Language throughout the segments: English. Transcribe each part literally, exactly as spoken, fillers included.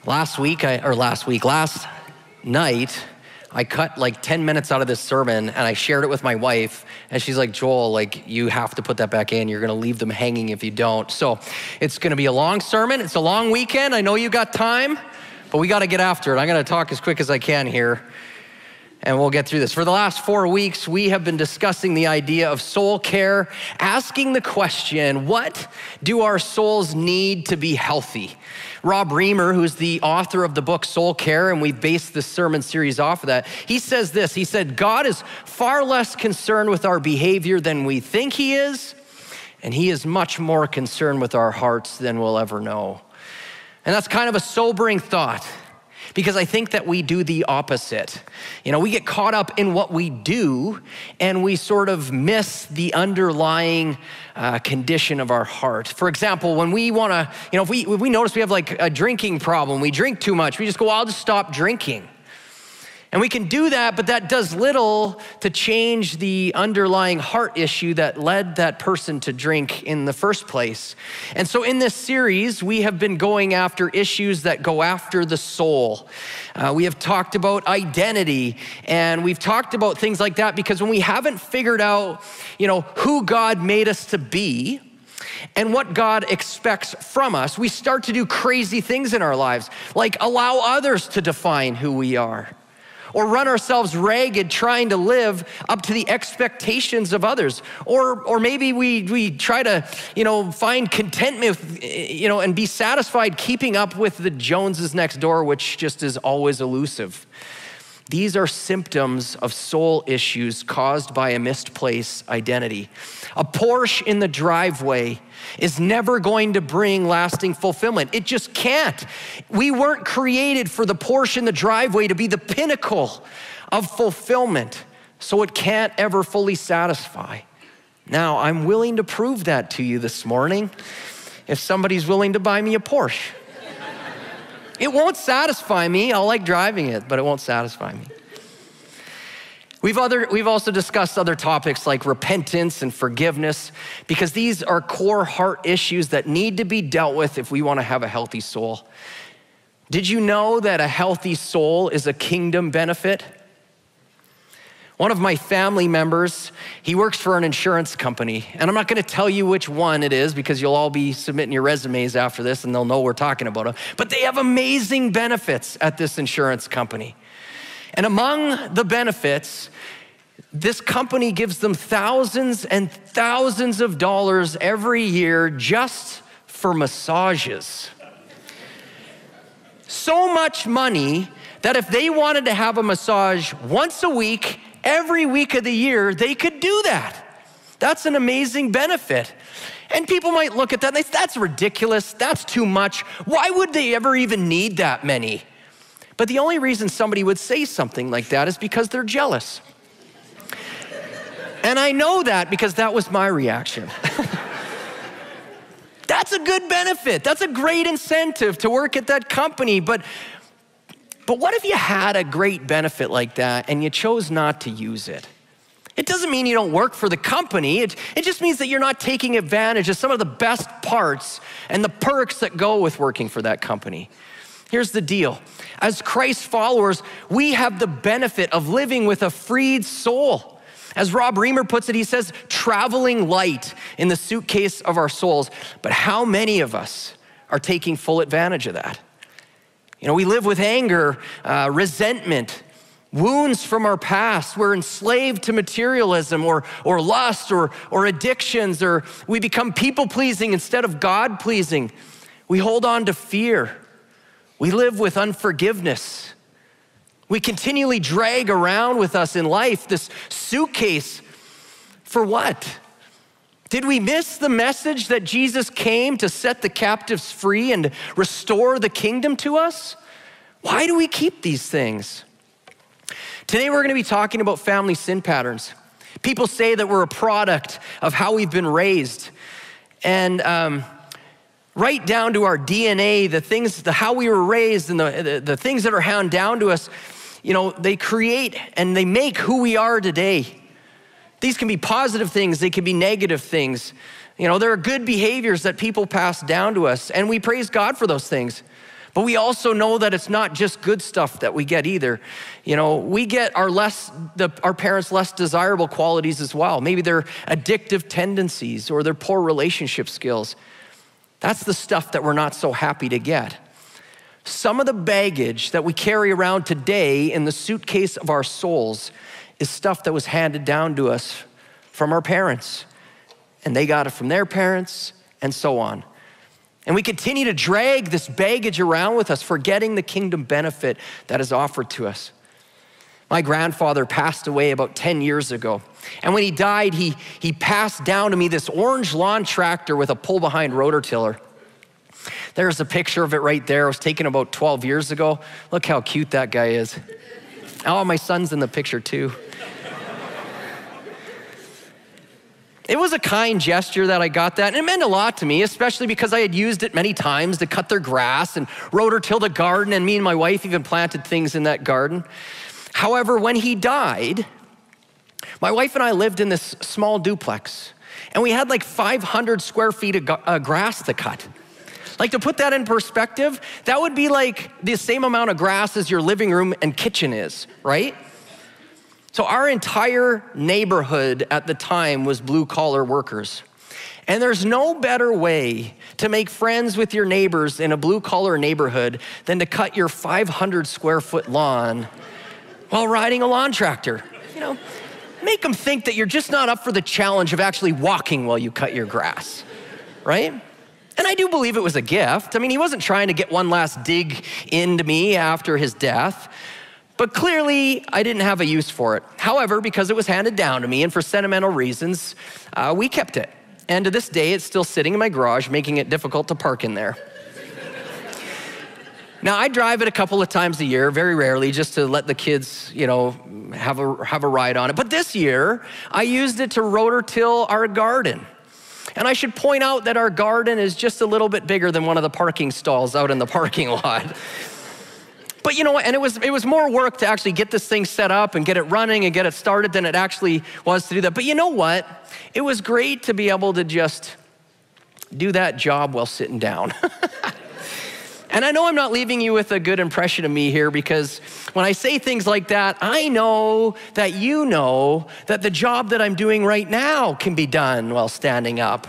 Last week, I, or last week, last night, I cut like ten minutes out of this sermon and I shared it with my wife, and she's like, Joel, like you have to put that back in. You're gonna leave them hanging if you don't. So it's gonna be a long sermon. It's a long weekend. I know you got time, but we gotta get after it. I'm gonna talk as quick as I can here, and we'll get through this. For the last four weeks, we have been discussing the idea of soul care, asking the question, what do our souls need to be healthy? Rob Reimer, who's the author of the book Soul Care, and we've based this sermon series off of that, he says this, he said, God is far less concerned with our behavior than we think he is, and he is much more concerned with our hearts than we'll ever know. And that's kind of a sobering thought, because I think that we do the opposite. You know, we get caught up in what we do and we sort of miss the underlying uh, condition of our heart. For example, when we wanna, you know, if we, if we notice we have like a drinking problem, we drink too much, we just go, well, I'll just stop drinking. And we can do that, but that does little to change the underlying heart issue that led that person to drink in the first place. And so in this series, we have been going after issues that go after the soul. Uh, we have talked about identity, and we've talked about things like that because when we haven't figured out, you know, who God made us to be, and what God expects from us, we start to do crazy things in our lives, like allow others to define who we are, or run ourselves ragged trying to live up to the expectations of others. Or, or maybe we, we try to, you know, find contentment, you know, and be satisfied keeping up with the Joneses next door, which just is always elusive. These are symptoms of soul issues caused by a misplaced identity. A Porsche in the driveway is never going to bring lasting fulfillment. It just can't. We weren't created for the Porsche in the driveway to be the pinnacle of fulfillment, so it can't ever fully satisfy. Now, I'm willing to prove that to you this morning if somebody's willing to buy me a Porsche. It won't satisfy me. I'll like driving it, but it won't satisfy me. We've, other, we've also discussed other topics like repentance and forgiveness, because these are core heart issues that need to be dealt with if we want to have a healthy soul. Did you know that a healthy soul is a kingdom benefit? One of my family members, he works for an insurance company, and I'm not gonna tell you which one it is because you'll all be submitting your resumes after this and they'll know we're talking about them, but they have amazing benefits at this insurance company. And among the benefits, this company gives them thousands and thousands of dollars every year just for massages. So much money that if they wanted to have a massage once a week, every week of the year, they could do that. That's an amazing benefit. And people might look at that and they say, that's ridiculous, that's too much. Why would they ever even need that many? But the only reason somebody would say something like that is because they're jealous. And I know that because that was my reaction. That's a good benefit. That's a great incentive to work at that company. But But what if you had a great benefit like that and you chose not to use it? It doesn't mean you don't work for the company. It, it just means that you're not taking advantage of some of the best parts and the perks that go with working for that company. Here's the deal. As Christ followers, we have the benefit of living with a freed soul. As Rob Reimer puts it, he says, traveling light in the suitcase of our souls. But how many of us are taking full advantage of that? You know, we live with anger, uh, resentment, wounds from our past. We're enslaved to materialism or, or lust or, or addictions, or we become people-pleasing instead of God-pleasing. We hold on to fear. We live with unforgiveness. We continually drag around with us in life this suitcase. For what? Did we miss the message that Jesus came to set the captives free and restore the kingdom to us? Why do we keep these things? Today we're gonna be talking about family sin patterns. People say that we're a product of how we've been raised. And um, right down to our D N A, the things, the how we were raised and the, the, the things that are handed down to us, you know, they create and they make who we are today. These can be positive things, they can be negative things. You know, there are good behaviors that people pass down to us, and we praise God for those things. But we also know that it's not just good stuff that we get either. You know, we get our less, the, our parents' less desirable qualities as well. Maybe their addictive tendencies or their poor relationship skills. That's the stuff that we're not so happy to get. Some of the baggage that we carry around today in the suitcase of our souls is stuff that was handed down to us from our parents. And they got it from their parents, and so on. And we continue to drag this baggage around with us, forgetting the kingdom benefit that is offered to us. My grandfather passed away about ten years ago. And when he died, he, he passed down to me this orange lawn tractor with a pull-behind rototiller. There's a picture of it right there. It was taken about twelve years ago. Look how cute that guy is. Oh, my son's in the picture too. It was a kind gesture that I got that, and it meant a lot to me, especially because I had used it many times to cut their grass and rototill the garden, and me and my wife even planted things in that garden. However, when he died, my wife and I lived in this small duplex, and we had like five hundred square feet of uh, grass to cut. Like, to put that in perspective, that would be like the same amount of grass as your living room and kitchen is, right? So our entire neighborhood at the time was blue collar workers. And there's no better way to make friends with your neighbors in a blue collar neighborhood than to cut your five hundred square foot lawn while riding a lawn tractor. You know, make them think that you're just not up for the challenge of actually walking while you cut your grass, right? And I do believe it was a gift. I mean, he wasn't trying to get one last dig into me after his death. But clearly, I didn't have a use for it. However, because it was handed down to me and for sentimental reasons, uh, we kept it. And to this day, it's still sitting in my garage, making it difficult to park in there. Now, I drive it a couple of times a year, very rarely, just to let the kids, you know, have a, have a ride on it. But this year, I used it to rototill our garden. And I should point out that our garden is just a little bit bigger than one of the parking stalls out in the parking lot. But you know what, and it was, it was more work to actually get this thing set up and get it running and get it started than it actually was to do that. But you know what? It was great to be able to just do that job while sitting down. And I know I'm not leaving you with a good impression of me here, because when I say things like that, I know that you know that the job that I'm doing right now can be done while standing up.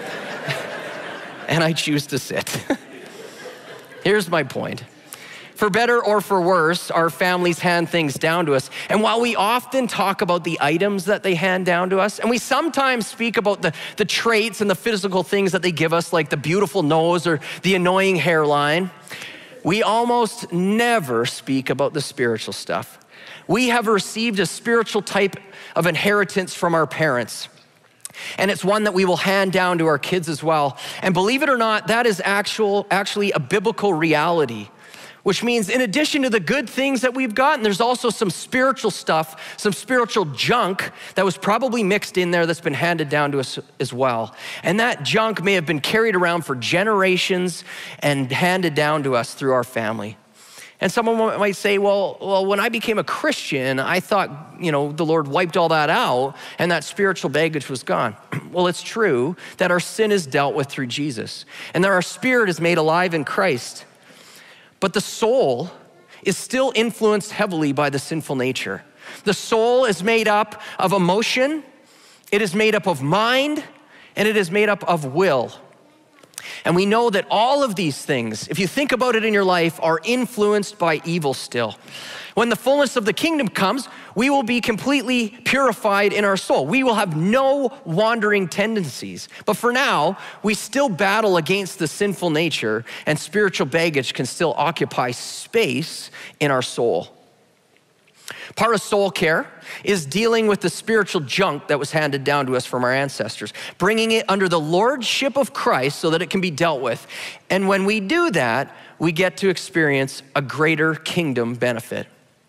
And I choose to sit. Here's my point. For better or for worse, our families hand things down to us. And while we often talk about the items that they hand down to us, and we sometimes speak about the, the traits and the physical things that they give us, like the beautiful nose or the annoying hairline, we almost never speak about the spiritual stuff. We have received a spiritual type of inheritance from our parents. And it's one that we will hand down to our kids as well. And believe it or not, that is actual, actually a biblical reality. Which means in addition to the good things that we've gotten, there's also some spiritual stuff, some spiritual junk that was probably mixed in there that's been handed down to us as well. And that junk may have been carried around for generations and handed down to us through our family. And someone might say, well, well, when I became a Christian, I thought, you know, the Lord wiped all that out and that spiritual baggage was gone. Well, it's true that our sin is dealt with through Jesus and that our spirit is made alive in Christ. But the soul is still influenced heavily by the sinful nature. The soul is made up of emotion, it is made up of mind, and it is made up of will. And we know that all of these things, if you think about it in your life, are influenced by evil still. When the fullness of the kingdom comes, we will be completely purified in our soul. We will have no wandering tendencies. But for now, we still battle against the sinful nature, and spiritual baggage can still occupy space in our soul. Part of soul care is dealing with the spiritual junk that was handed down to us from our ancestors, bringing it under the lordship of Christ so that it can be dealt with. And when we do that, we get to experience a greater kingdom benefit.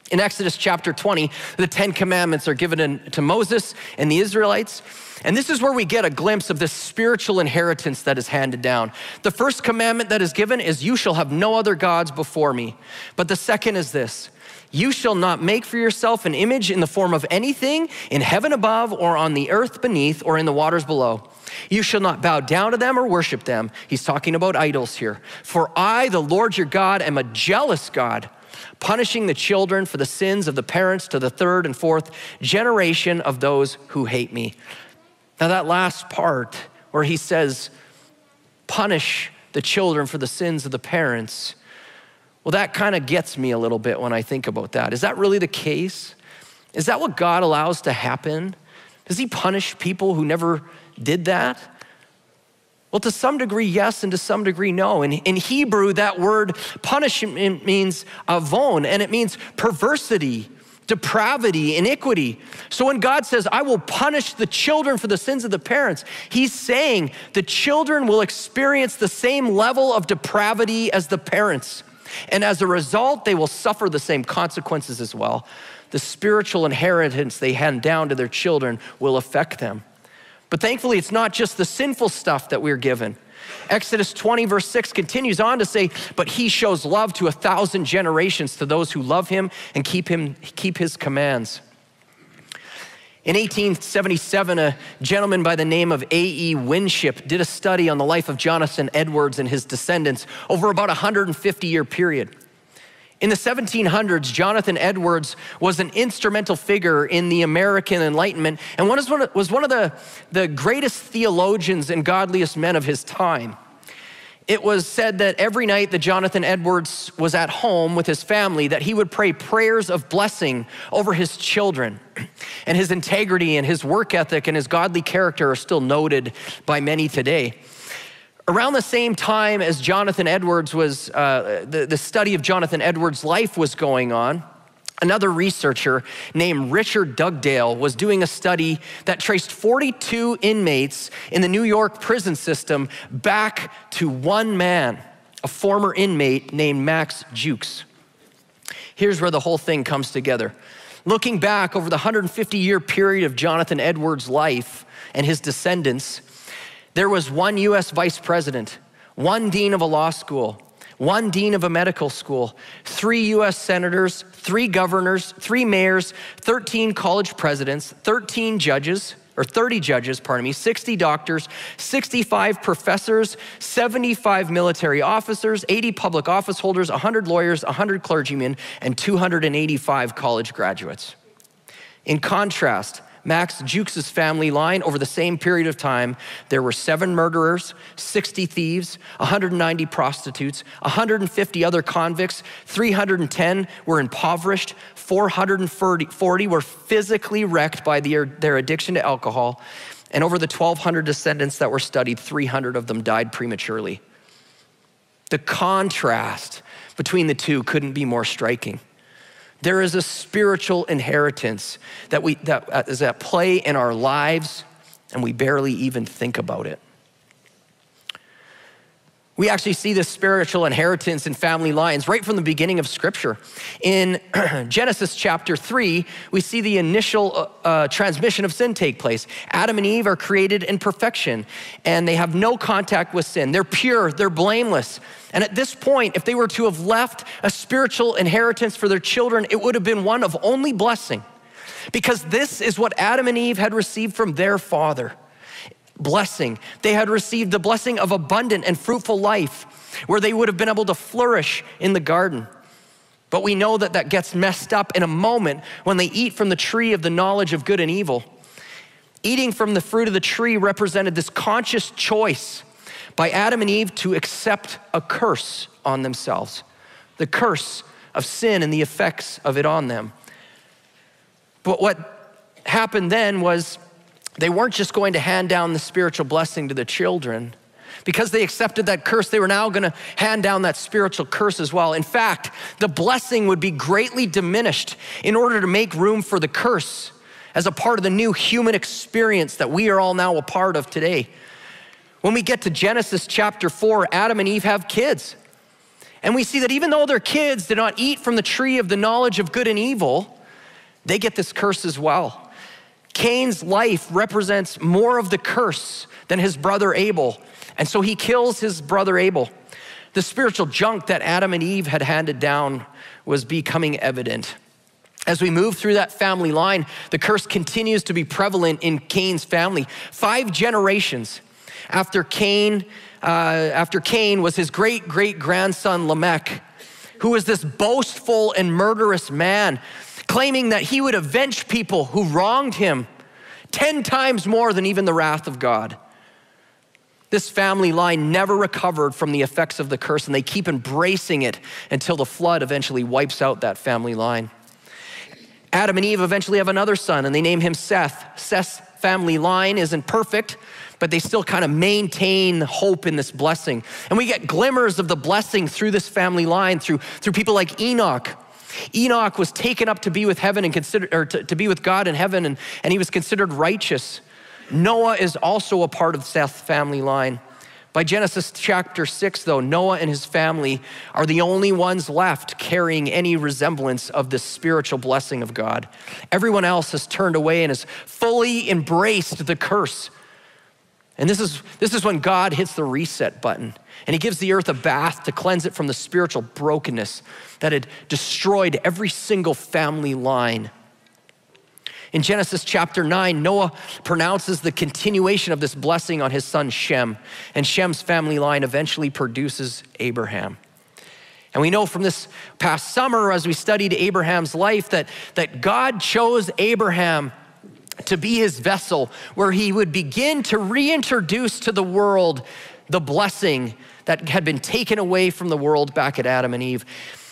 In Exodus chapter twenty, the Ten Commandments are given in, to Moses and the Israelites. And this is where we get a glimpse of this spiritual inheritance that is handed down. The first commandment that is given is, you shall have no other gods before me. But the second is this, you shall not make for yourself an image in the form of anything in heaven above or on the earth beneath or in the waters below. You shall not bow down to them or worship them. He's talking about idols here. For I, the Lord your God, am a jealous God, punishing the children for the sins of the parents to the third and fourth generation of those who hate me. Now that last part where he says, punish the children for the sins of the parents, well, that kind of gets me a little bit when I think about that. Is that really the case? Is that what God allows to happen? Does he punish people who never did that? Well, to some degree, yes, and to some degree, no. In, in Hebrew, that word punishment means avon, and it means perversity, depravity, iniquity. So when God says, I will punish the children for the sins of the parents, he's saying the children will experience the same level of depravity as the parents. And as a result, they will suffer the same consequences as well. The spiritual inheritance they hand down to their children will affect them. But thankfully, it's not just the sinful stuff that we're given. Exodus twenty verse six continues on to say, but he shows love to a thousand generations to those who love him and keep him, keep his commands. In eighteen seventy-seven, a gentleman by the name of A E Winship did a study on the life of Jonathan Edwards and his descendants over about a one hundred fifty year period. In the seventeen hundreds, Jonathan Edwards was an instrumental figure in the American Enlightenment and was one of the, the greatest theologians and godliest men of his time. It was said that every night that Jonathan Edwards was at home with his family, that he would pray prayers of blessing over his children. And his integrity and his work ethic and his godly character are still noted by many today. Around the same time as Jonathan Edwards was, uh, the, the study of Jonathan Edwards' life was going on, another researcher named Richard Dugdale was doing a study that traced forty-two inmates in the New York prison system back to one man, a former inmate named Max Jukes. Here's where the whole thing comes together. Looking back over the one hundred fifty year period of Jonathan Edwards' life and his descendants, there was one U S vice president, one dean of a law school, one dean of a medical school, three U S senators, three governors, three mayors, thirteen college presidents, thirteen judges, or thirty judges, pardon me, sixty doctors, sixty-five professors, seventy-five military officers, eighty public office holders, one hundred lawyers, one hundred clergymen, and two hundred eighty-five college graduates. In contrast, Max Jukes' family line, over the same period of time, there were seven murderers, sixty thieves, one hundred ninety prostitutes, one hundred fifty other convicts, three hundred ten were impoverished, four hundred forty were physically wrecked by their, their addiction to alcohol, and over the twelve hundred descendants that were studied, three hundred of them died prematurely. The contrast between the two couldn't be more striking. There is a spiritual inheritance that, we, that is at play in our lives, and we barely even think about it. We actually see this spiritual inheritance in family lines right from the beginning of Scripture. In Genesis chapter three, we see the initial uh, transmission of sin take place. Adam and Eve are created in perfection, and they have no contact with sin. They're pure, they're blameless. And at this point, if they were to have left a spiritual inheritance for their children, it would have been one of only blessing, because this is what Adam and Eve had received from their father. Blessing. They had received the blessing of abundant and fruitful life, where they would have been able to flourish in the garden. But we know that that gets messed up in a moment when they eat from the tree of the knowledge of good and evil. Eating from the fruit of the tree represented this conscious choice by Adam and Eve to accept a curse on themselves, the curse of sin and the effects of it on them. But what happened then was they weren't just going to hand down the spiritual blessing to the children. Because they accepted that curse, they were now gonna hand down that spiritual curse as well. In fact, the blessing would be greatly diminished in order to make room for the curse as a part of the new human experience that we are all now a part of today. When we get to Genesis chapter four, Adam and Eve have kids. And we see that even though their kids did not eat from the tree of the knowledge of good and evil, they get this curse as well. Cain's life represents more of the curse than his brother Abel, and so he kills his brother Abel. The spiritual junk that Adam and Eve had handed down was becoming evident. As we move through that family line, the curse continues to be prevalent in Cain's family. Five generations after Cain, uh, after Cain was his great-great-grandson Lamech, who was this boastful and murderous man, claiming that he would avenge people who wronged him ten times more than even the wrath of God. This family line never recovered from the effects of the curse, and they keep embracing it until the flood eventually wipes out that family line. Adam and Eve eventually have another son, and they name him Seth. Seth's family line isn't perfect, but they still kind of maintain hope in this blessing. And we get glimmers of the blessing through this family line, through, through people like Enoch. Enoch was taken up to be with heaven and considered, or to, to be with God in heaven, and, and he was considered righteous. Noah is also a part of Seth's family line. By Genesis chapter six, though, Noah and his family are the only ones left carrying any resemblance of this spiritual blessing of God. Everyone else has turned away and has fully embraced the curse. And this is, this is when God hits the reset button, and he gives the earth a bath to cleanse it from the spiritual brokenness that had destroyed every single family line. In Genesis chapter nine, Noah pronounces the continuation of this blessing on his son Shem, and Shem's family line eventually produces Abraham. And we know from this past summer, as we studied Abraham's life, that, that God chose Abraham to be his vessel, where he would begin to reintroduce to the world the blessing that had been taken away from the world back at Adam and Eve.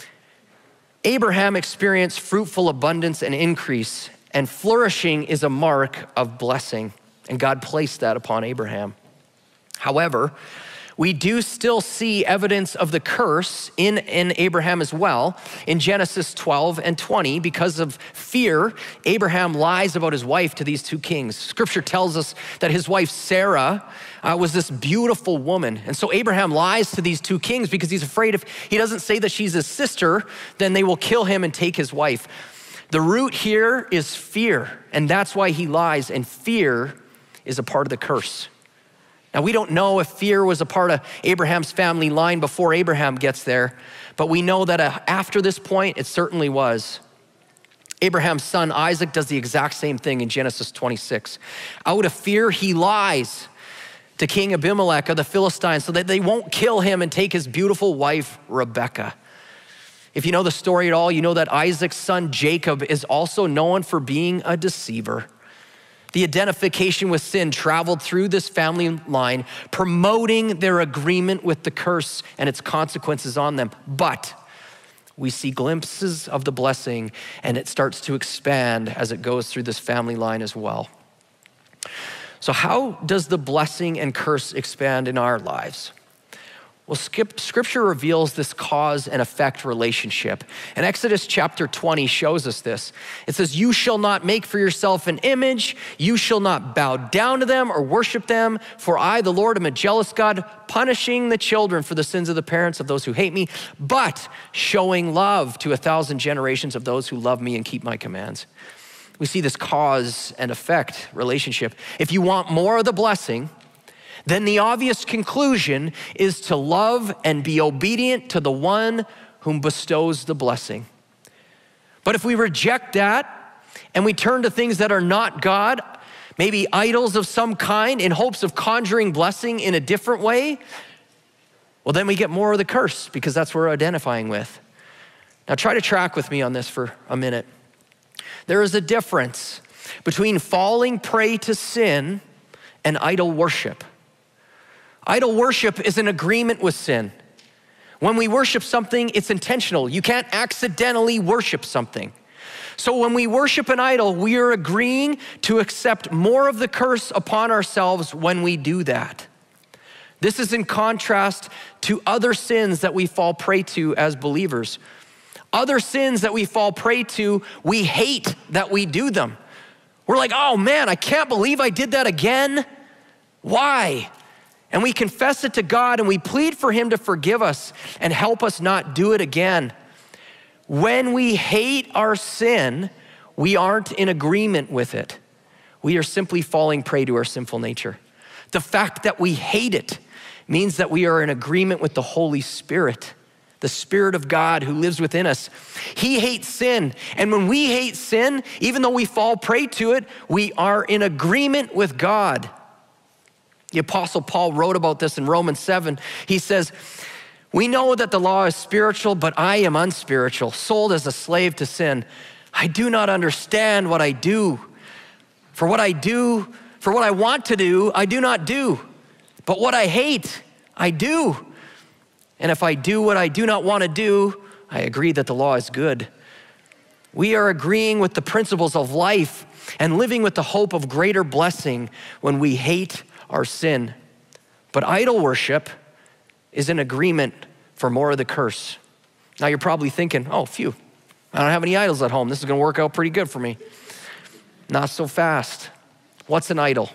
Abraham experienced fruitful abundance and increase, and flourishing is a mark of blessing, and God placed that upon Abraham. However, we do still see evidence of the curse in, in Abraham as well. In Genesis twelve and twenty, because of fear, Abraham lies about his wife to these two kings. Scripture tells us that his wife Sarah uh, was this beautiful woman. And so Abraham lies to these two kings because he's afraid if he doesn't say that she's his sister, then they will kill him and take his wife. The root here is fear, and that's why he lies, and fear is a part of the curse. Now, we don't know if fear was a part of Abraham's family line before Abraham gets there, but we know that after this point, it certainly was. Abraham's son Isaac does the exact same thing in Genesis twenty-six. Out of fear, he lies to King Abimelech of the Philistines so that they won't kill him and take his beautiful wife, Rebekah. If you know the story at all, you know that Isaac's son Jacob is also known for being a deceiver. The identification with sin traveled through this family line, promoting their agreement with the curse and its consequences on them. But we see glimpses of the blessing, and it starts to expand as it goes through this family line as well. So how does the blessing and curse expand in our lives? Well, Scripture reveals this cause and effect relationship. And Exodus chapter twenty shows us this. It says, "You shall not make for yourself an image. You shall not bow down to them or worship them. For I, the Lord, am a jealous God, punishing the children for the sins of the parents of those who hate me, but showing love to a thousand generations of those who love me and keep my commands." We see this cause and effect relationship. If you want more of the blessing, then the obvious conclusion is to love and be obedient to the one whom bestows the blessing. But if we reject that and we turn to things that are not God, maybe idols of some kind in hopes of conjuring blessing in a different way, well, then we get more of the curse because that's what we're identifying with. Now try to track with me on this for a minute. There is a difference between falling prey to sin and idol worship. Idol worship is an agreement with sin. When we worship something, it's intentional. You can't accidentally worship something. So when we worship an idol, we are agreeing to accept more of the curse upon ourselves when we do that. This is in contrast to other sins that we fall prey to as believers. Other sins that we fall prey to, we hate that we do them. We're like, oh man, I can't believe I did that again. Why? and we confess it to God and we plead for him to forgive us and help us not do it again. When we hate our sin, we aren't in agreement with it. We are simply falling prey to our sinful nature. The fact that we hate it means that we are in agreement with the Holy Spirit, the Spirit of God who lives within us. He hates sin. And when we hate sin, even though we fall prey to it, we are in agreement with God. The Apostle Paul wrote about this in Romans seven. He says, we know that the law is spiritual, but I am unspiritual, sold as a slave to sin. I do not understand what I do. For what I do, for what I want to do, I do not do. But what I hate, I do. And if I do what I do not want to do, I agree that the law is good. We are agreeing with the principles of life and living with the hope of greater blessing when we hate our sin. But idol worship is an agreement for more of the curse. Now you're probably thinking, oh, phew, I don't have any idols at home. This is gonna work out pretty good for me. Not so fast. What's an idol?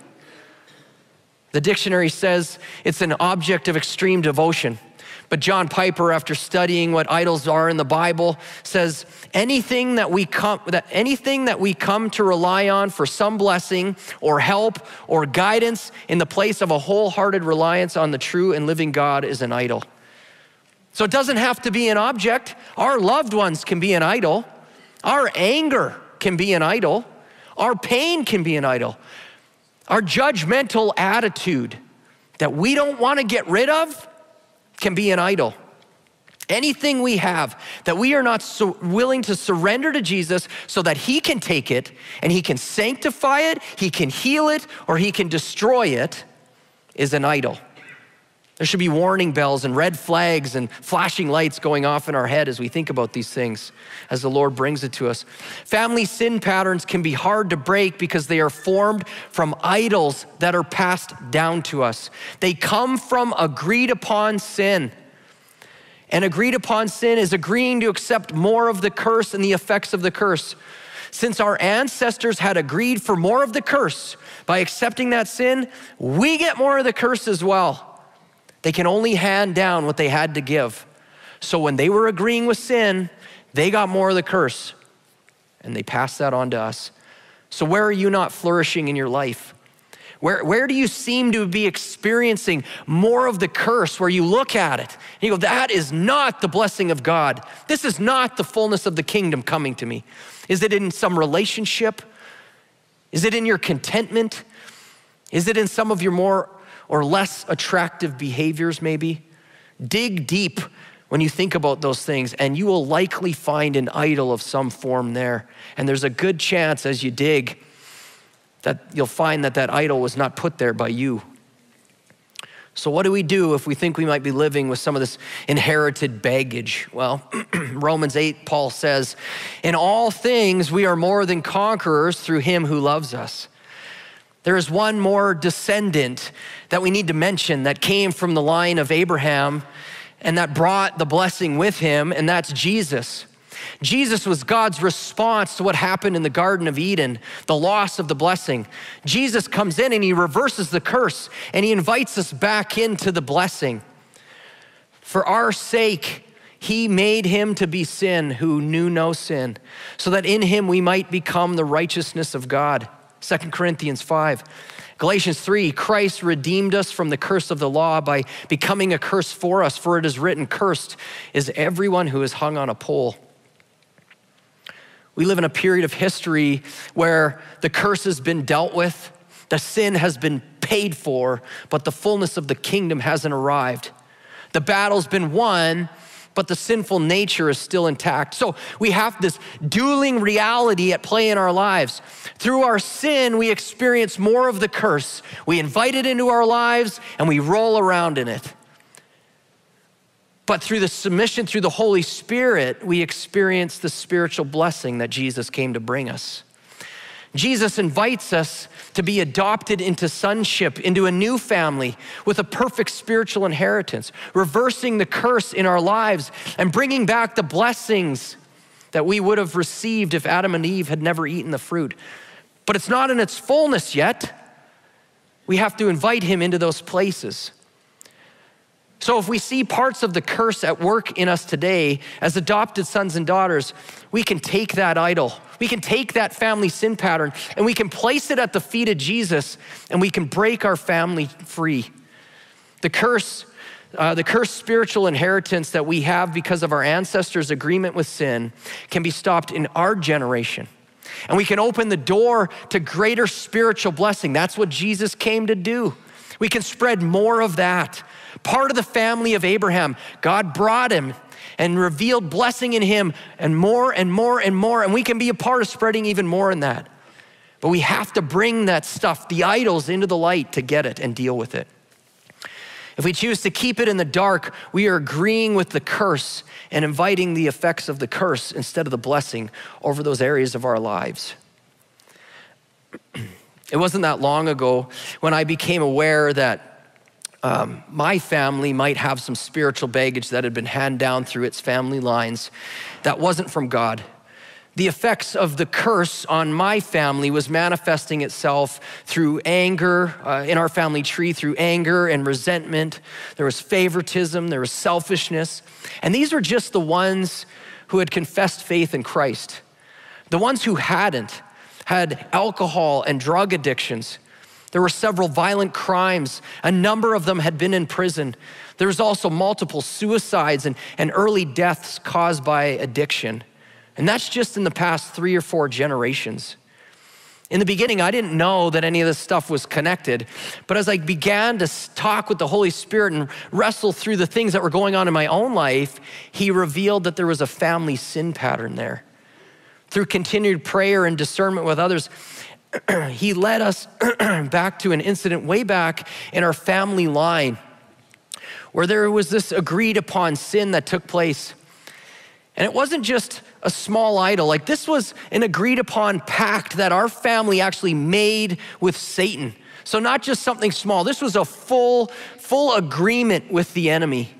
The dictionary says it's an object of extreme devotion. But John Piper, after studying what idols are in the Bible, says anything that we come that anything that we come to rely on for some blessing or help or guidance in the place of a wholehearted reliance on the true and living God is an idol. So it doesn't have to be an object. Our loved ones can be an idol. Our anger can be an idol. Our pain can be an idol. Our judgmental attitude that we don't want to get rid of can be an idol. Anything we have that we are not so willing to surrender to Jesus so that he can take it and he can sanctify it, he can heal it, or he can destroy it is an idol. There should be warning bells and red flags and flashing lights going off in our head as we think about these things, as the Lord brings it to us. Family sin patterns can be hard to break because they are formed from idols that are passed down to us. They come from agreed upon sin. And agreed upon sin is agreeing to accept more of the curse and the effects of the curse. Since our ancestors had agreed for more of the curse by accepting that sin, we get more of the curse as well. They can only hand down what they had to give. So when they were agreeing with sin, they got more of the curse and they passed that on to us. So where are you not flourishing in your life? Where, where do you seem to be experiencing more of the curse where you look at it and you go, that is not the blessing of God. This is not the fullness of the kingdom coming to me. Is it in some relationship? Is it in your contentment? Is it in some of your more or less attractive behaviors maybe? Dig deep when you think about those things and you will likely find an idol of some form there. And there's a good chance as you dig that you'll find that that idol was not put there by you. So what do we do if we think we might be living with some of this inherited baggage? Well, Romans eight, Paul says, in all things we are more than conquerors through him who loves us. There is one more descendant that we need to mention that came from the line of Abraham and that brought the blessing with him, and that's Jesus. Jesus was God's response to what happened in the Garden of Eden, the loss of the blessing. Jesus comes in and he reverses the curse and he invites us back into the blessing. For our sake, he made him to be sin who knew no sin, so that in him we might become the righteousness of God. Second Corinthians five. Galatians three, Christ redeemed us from the curse of the law by becoming a curse for us, for it is written, cursed is everyone who is hung on a pole. We live in a period of history where the curse has been dealt with, the sin has been paid for, but the fullness of the kingdom hasn't arrived. The battle's been won, but the sinful nature is still intact. So we have this dueling reality at play in our lives. Through our sin, we experience more of the curse. We invite it into our lives and we roll around in it. But through the submission, through the Holy Spirit, we experience the spiritual blessing that Jesus came to bring us. Jesus invites us to be adopted into sonship, into a new family with a perfect spiritual inheritance, reversing the curse in our lives and bringing back the blessings that we would have received if Adam and Eve had never eaten the fruit. But it's not in its fullness yet. We have to invite him into those places. So if we see parts of the curse at work in us today as adopted sons and daughters, we can take that idol, we can take that family sin pattern, and we can place it at the feet of Jesus, and we can break our family free. The curse, uh, the cursed spiritual inheritance that we have because of our ancestors' agreement with sin can be stopped in our generation. And we can open the door to greater spiritual blessing. That's what Jesus came to do. We can spread more of that. Part of the family of Abraham, God brought him and revealed blessing in him, and more and more and more, and we can be a part of spreading even more in that. But we have to bring that stuff, the idols, into the light to get it and deal with it. If we choose to keep it in the dark, we are agreeing with the curse and inviting the effects of the curse instead of the blessing over those areas of our lives. It wasn't that long ago when I became aware that Um, my family might have some spiritual baggage that had been handed down through its family lines that wasn't from God. The effects of the curse on my family was manifesting itself through anger, uh, in our family tree, through anger and resentment. There was favoritism, there was selfishness. And these were just the ones who had confessed faith in Christ. The ones who hadn't had alcohol and drug addictions. There were several violent crimes. A number of them had been in prison. There was also multiple suicides and, and early deaths caused by addiction. And that's just in the past three or four generations. In the beginning, I didn't know that any of this stuff was connected, but as I began to talk with the Holy Spirit and wrestle through the things that were going on in my own life, he revealed that there was a family sin pattern there. Through continued prayer and discernment with others, he led us back to an incident way back in our family line where there was this agreed upon sin that took place. And it wasn't just a small idol. Like, this was an agreed upon pact that our family actually made with Satan. So not just something small. This was a full, full agreement with the enemy.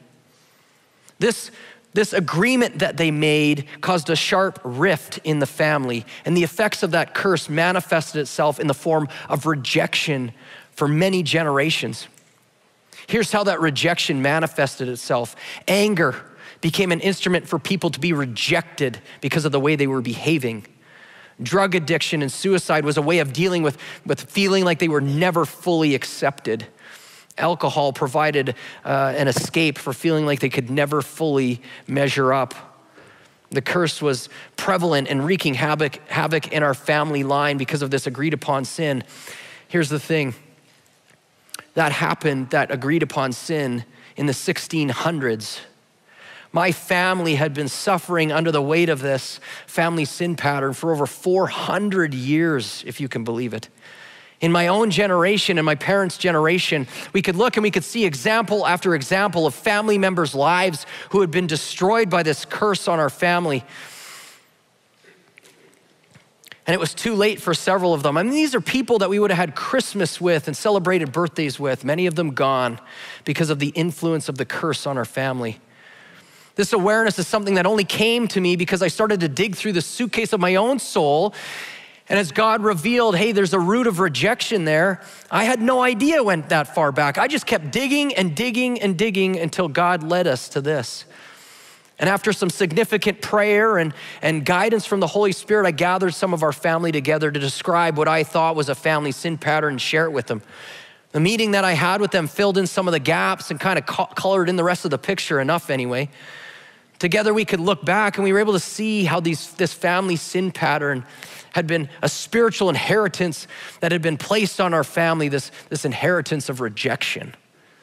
This This agreement that they made caused a sharp rift in the family, and the effects of that curse manifested itself in the form of rejection for many generations. Here's how that rejection manifested itself. Anger became an instrument for people to be rejected because of the way they were behaving. Drug addiction and suicide was a way of dealing with, with feeling like they were never fully accepted. Alcohol provided uh, an escape for feeling like they could never fully measure up. The curse was prevalent and wreaking havoc, havoc in our family line because of this agreed upon sin. Here's the thing. That happened, that agreed upon sin, in the sixteen hundreds. My family had been suffering under the weight of this family sin pattern for over four hundred years, if you can believe it. In my own generation and my parents' generation, we could look and we could see example after example of family members' lives who had been destroyed by this curse on our family. And it was too late for several of them. I mean, these are people that we would have had Christmas with and celebrated birthdays with, many of them gone because of the influence of the curse on our family. This awareness is something that only came to me because I started to dig through the suitcase of my own soul. And as God revealed, hey, there's a root of rejection there, I had no idea it went that far back. I just kept digging and digging and digging until God led us to this. And after some significant prayer and, and guidance from the Holy Spirit, I gathered some of our family together to describe what I thought was a family sin pattern and share it with them. The meeting that I had with them filled in some of the gaps and kind of co- colored in the rest of the picture enough anyway. Together we could look back and we were able to see how these, this family sin pattern had been a spiritual inheritance that had been placed on our family, this, this inheritance of rejection.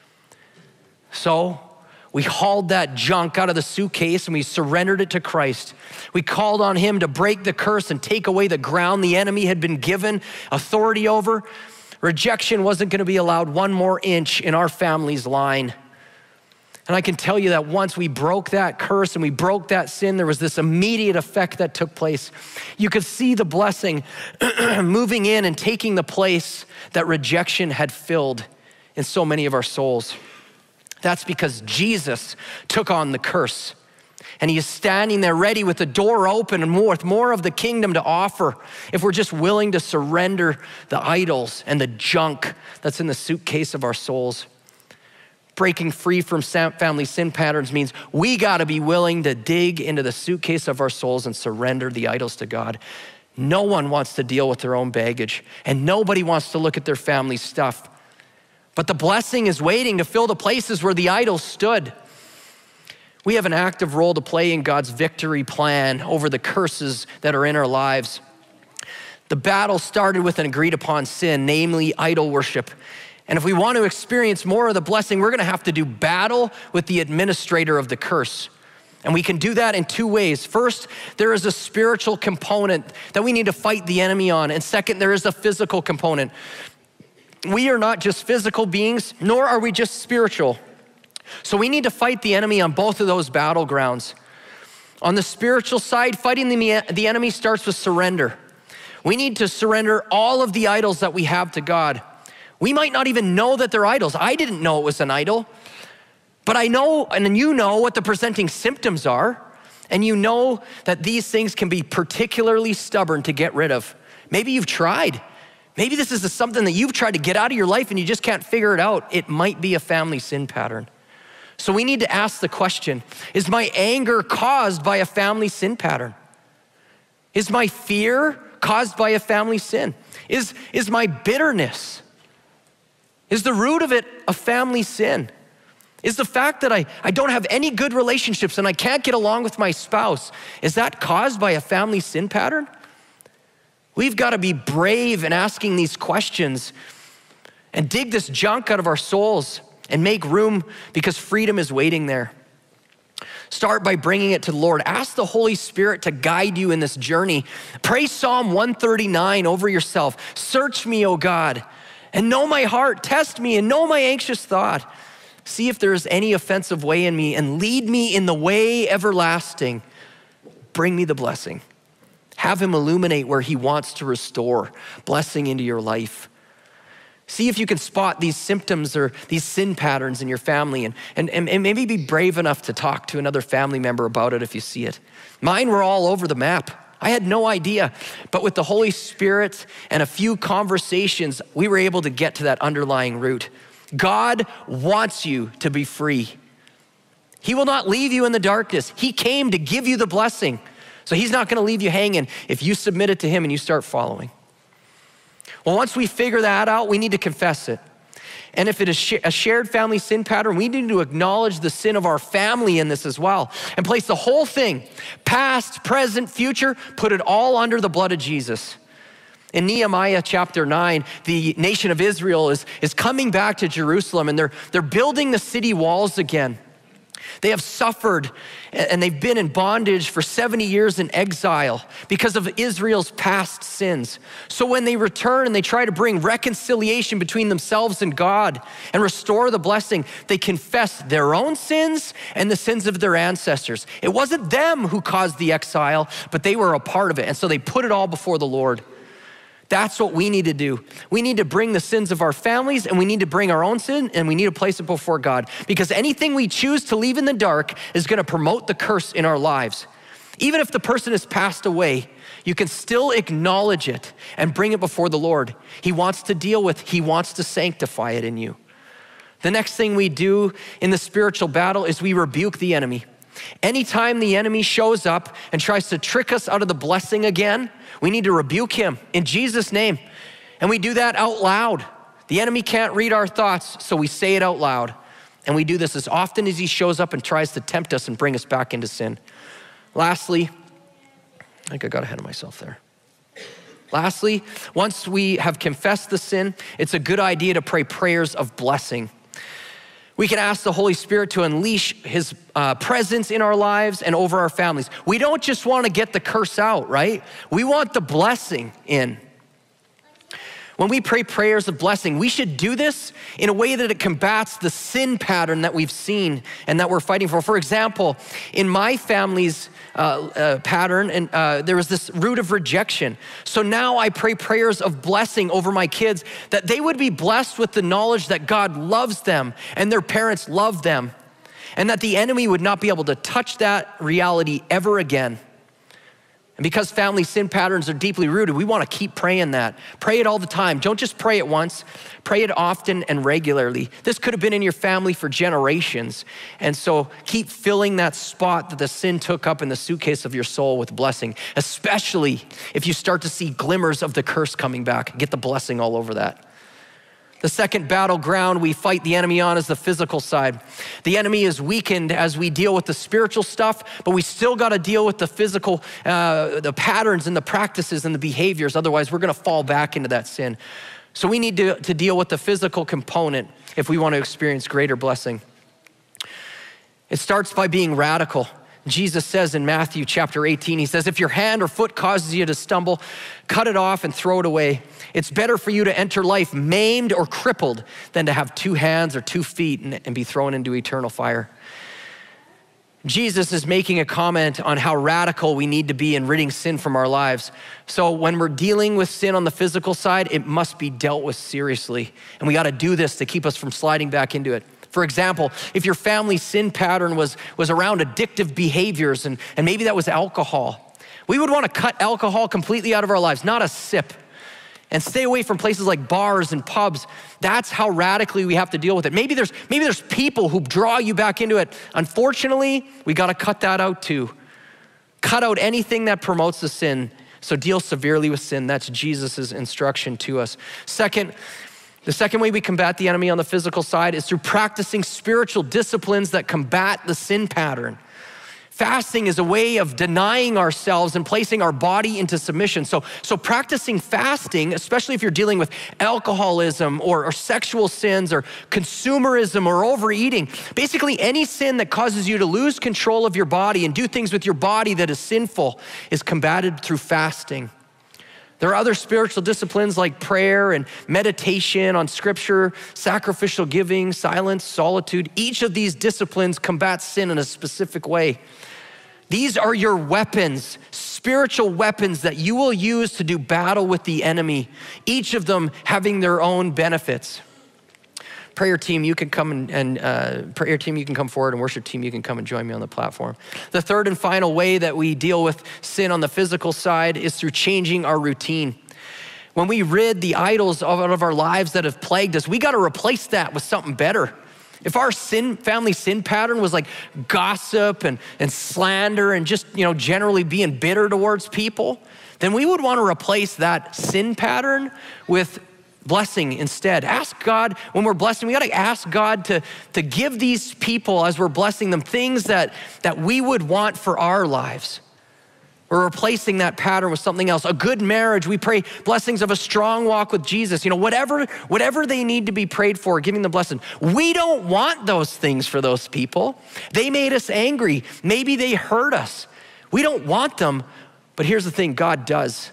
So we hauled that junk out of the suitcase and we surrendered it to Christ. We called on him to break the curse and take away the ground the enemy had been given authority over. Rejection wasn't gonna be allowed one more inch in our family's line. And I can tell you that once we broke that curse and we broke that sin, there was this immediate effect that took place. You could see the blessing moving in and taking the place that rejection had filled in so many of our souls. That's because Jesus took on the curse. And he is standing there ready with the door open and more, with more of the kingdom to offer if we're just willing to surrender the idols and the junk that's in the suitcase of our souls. breaking free from family sin patterns means we gotta be willing to dig into the suitcase of our souls and surrender the idols to God. No one wants to deal with their own baggage, and nobody wants to look at their family stuff. But the blessing is waiting to fill the places where the idols stood. We have an active role to play in God's victory plan over the curses that are in our lives. The battle started with an agreed upon sin, namely idol worship. And if we want to experience more of the blessing, we're gonna have to do battle with the administrator of the curse. And we can do that in two ways. First, there is a spiritual component that we need to fight the enemy on. And second, there is a physical component. We are not just physical beings, nor are we just spiritual. So we need to fight the enemy on both of those battlegrounds. On the spiritual side, fighting the, the enemy starts with surrender. We need to surrender all of the idols that we have to God. We might not even know that they're idols. I didn't know it was an idol, but I know, and you know what the presenting symptoms are, and you know that these things can be particularly stubborn to get rid of. Maybe you've tried. Maybe this is something that you've tried to get out of your life and you just can't figure it out. It might be a family sin pattern. So we need to ask the question, is my anger caused by a family sin pattern? Is my fear caused by a family sin? Is, is my bitterness, is the root of it a family sin? Is the fact that I, I don't have any good relationships and I can't get along with my spouse, is that caused by a family sin pattern? We've got to be brave in asking these questions and dig this junk out of our souls and make room, because freedom is waiting there. Start by bringing it to the Lord. Ask the Holy Spirit to guide you in this journey. Pray Psalm one thirty-nine over yourself. Search me, O God, and know my heart. Test me and know my anxious thought. See if there is any offensive way in me and lead me in the way everlasting. Bring me the blessing. Have him illuminate where he wants to restore blessing into your life. See if you can spot these symptoms or these sin patterns in your family, and, and, and maybe be brave enough to talk to another family member about it if you see it. Mine were all over the map. I had no idea, but with the Holy Spirit and a few conversations, we were able to get to that underlying root. God wants you to be free. He will not leave you in the darkness. He came to give you the blessing. So he's not gonna leave you hanging if you submit it to him and you start following. Well, once we figure that out, we need to confess it. And if it is a shared family sin pattern, we need to acknowledge the sin of our family in this as well and place the whole thing, past, present, future, put it all under the blood of Jesus. In Nehemiah chapter nine, the nation of Israel is, is coming back to Jerusalem, and they're, they're building the city walls again. They have suffered and they've been in bondage for seventy years in exile because of Israel's past sins. So when they return and they try to bring reconciliation between themselves and God and restore the blessing, they confess their own sins and the sins of their ancestors. It wasn't them who caused the exile, but they were a part of it. And so they put it all before the Lord. That's what we need to do. We need to bring the sins of our families, and we need to bring our own sin, and we need to place it before God, because anything we choose to leave in the dark is gonna promote the curse in our lives. Even if the person has passed away, you can still acknowledge it and bring it before the Lord. He wants to deal with, he wants to sanctify it in you. The next thing we do in the spiritual battle is we rebuke the enemy. Anytime the enemy shows up and tries to trick us out of the blessing again, we need to rebuke him in Jesus' name. And we do that out loud. The enemy can't read our thoughts, so we say it out loud. And we do this as often as he shows up and tries to tempt us and bring us back into sin. Lastly, I think I got ahead of myself there. Lastly, once we have confessed the sin, it's a good idea to pray prayers of blessing. We can ask the Holy Spirit to unleash his uh, presence in our lives and over our families. We don't just want to get the curse out, right? We want the blessing in. When we pray prayers of blessing, we should do this in a way that it combats the sin pattern that we've seen and that we're fighting for. For example, in my family's uh, uh, pattern, and uh, there was this root of rejection. So now I pray prayers of blessing over my kids, that they would be blessed with the knowledge that God loves them and their parents love them, and that the enemy would not be able to touch that reality ever again. And because family sin patterns are deeply rooted, we want to keep praying that. Pray it all the time. Don't just pray it once, pray it often and regularly. This could have been in your family for generations. And so keep filling that spot that the sin took up in the suitcase of your soul with blessing, especially if you start to see glimmers of the curse coming back. Get the blessing all over that. The second battleground we fight the enemy on is the physical side. The enemy is weakened as we deal with the spiritual stuff, but we still got to deal with the physical, uh, the patterns and the practices and the behaviors. Otherwise, we're going to fall back into that sin. So we need to, to deal with the physical component if we want to experience greater blessing. It starts by being radical. Jesus says in Matthew chapter eighteen, he says, if your hand or foot causes you to stumble, cut it off and throw it away. It's better for you to enter life maimed or crippled than to have two hands or two feet and, and be thrown into eternal fire. Jesus is making a comment on how radical we need to be in ridding sin from our lives. So when we're dealing with sin on the physical side, it must be dealt with seriously. And we got to do this to keep us from sliding back into it. For example, if your family sin pattern was, was around addictive behaviors and, and maybe that was alcohol, we would want to cut alcohol completely out of our lives, not a sip, and stay away from places like bars and pubs. That's how radically we have to deal with it. Maybe there's, maybe there's people who draw you back into it. Unfortunately, we got to cut that out too. Cut out anything that promotes the sin. So deal severely with sin. That's Jesus's instruction to us. Second, The second way we combat the enemy on the physical side is through practicing spiritual disciplines that combat the sin pattern. Fasting is a way of denying ourselves and placing our body into submission. So, so practicing fasting, especially if you're dealing with alcoholism or, or sexual sins or consumerism or overeating, basically any sin that causes you to lose control of your body and do things with your body that is sinful is combated through fasting. There are other spiritual disciplines like prayer and meditation on scripture, sacrificial giving, silence, solitude. Each of these disciplines combats sin in a specific way. These are your weapons, spiritual weapons that you will use to do battle with the enemy, each of them having their own benefits. Prayer team, you can come and, and uh, prayer team, you can come forward, and worship team, you can come and join me on the platform. The third and final way that we deal with sin on the physical side is through changing our routine. When we rid the idols out of our lives that have plagued us, we got to replace that with something better. If our sin, family sin pattern was like gossip and, and slander and just, you know, generally being bitter towards people, then we would want to replace that sin pattern with blessing instead. Ask God, when we're blessing, we gotta ask God to, to give these people, as we're blessing them, things that, that we would want for our lives. We're replacing that pattern with something else. A good marriage, we pray blessings of a strong walk with Jesus. You know, whatever, whatever they need to be prayed for, giving them blessing. We don't want those things for those people. They made us angry. Maybe they hurt us. We don't want them, but here's the thing, God does.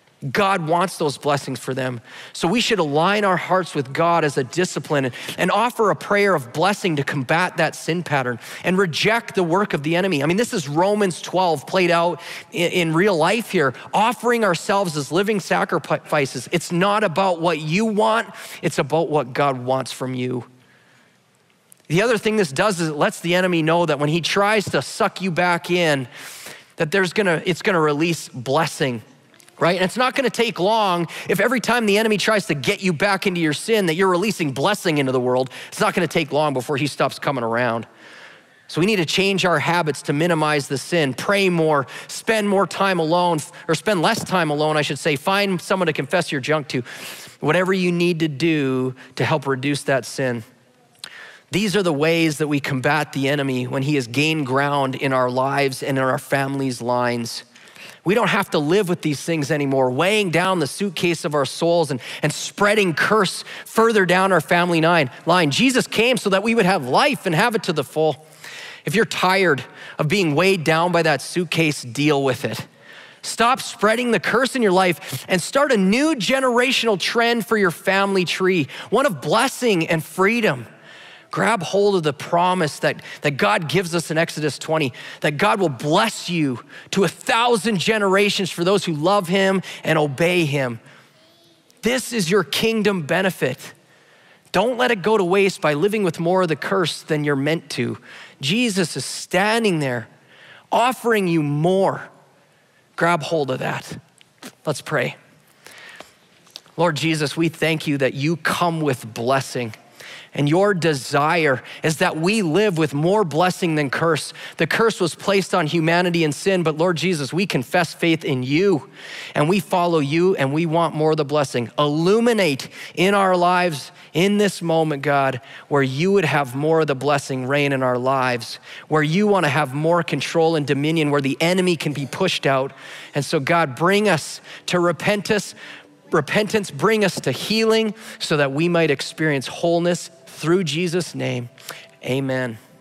God wants those blessings for them. So we should align our hearts with God as a discipline and offer a prayer of blessing to combat that sin pattern and reject the work of the enemy. I mean, this is Romans twelve played out in, in real life here, offering ourselves as living sacrifices. It's not about what you want, it's about what God wants from you. The other thing this does is it lets the enemy know that when he tries to suck you back in, that there's gonna, it's gonna release blessing. Right? And it's not gonna take long if every time the enemy tries to get you back into your sin that you're releasing blessing into the world. It's not gonna take long before he stops coming around. So we need to change our habits to minimize the sin, pray more, spend more time alone, or spend less time alone, I should say. Find someone to confess your junk to. Whatever you need to do to help reduce that sin. These are the ways that we combat the enemy when he has gained ground in our lives and in our families' lines. We don't have to live with these things anymore, weighing down the suitcase of our souls and, and spreading curse further down our family line. Jesus came so that we would have life and have it to the full. If you're tired of being weighed down by that suitcase, deal with it. Stop spreading the curse in your life and start a new generational trend for your family tree, one of blessing and freedom. Grab hold of the promise that, that God gives us in Exodus twenty, that God will bless you to a thousand generations for those who love him and obey him. This is your kingdom benefit. Don't let it go to waste by living with more of the curse than you're meant to. Jesus is standing there offering you more. Grab hold of that. Let's pray. Lord Jesus, we thank you that you come with blessing. And your desire is that we live with more blessing than curse. The curse was placed on humanity in sin, but Lord Jesus, we confess faith in you and we follow you and we want more of the blessing. Illuminate in our lives in this moment, God, where you would have more of the blessing reign in our lives, where you want to have more control and dominion, where the enemy can be pushed out. And so God, bring us to repentance, repentance, bring us to healing so that we might experience wholeness through Jesus' name, amen.